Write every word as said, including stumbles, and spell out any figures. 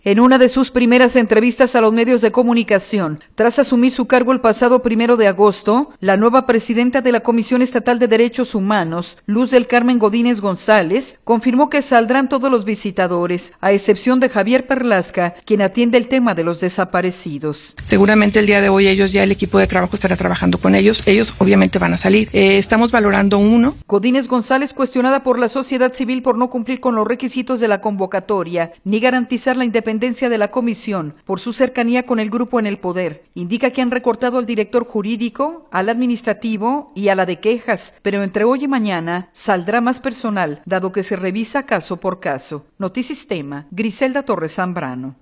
En una de sus primeras entrevistas a los medios de comunicación, tras asumir su cargo el pasado primero de agosto, la nueva presidenta de la Comisión Estatal de Derechos Humanos, Luz del Carmen Godínez González, confirmó que saldrán todos los visitadores, a excepción de Javier Perlasca, quien atiende el tema de los desaparecidos. Seguramente el día de hoy ellos, ya el equipo de trabajo estará trabajando con ellos, ellos obviamente van a salir. Eh, estamos valorando uno. Godínez González, cuestionada por la sociedad civil por no cumplir con los requisitos de la convocatoria, ni garantizar la independencia de la comisión por su cercanía con el grupo en el poder. Indica que han recortado al director jurídico, al administrativo y a la de quejas, pero entre hoy y mañana saldrá más personal, dado que se revisa caso por caso. Notisistema, Griselda Torres Zambrano.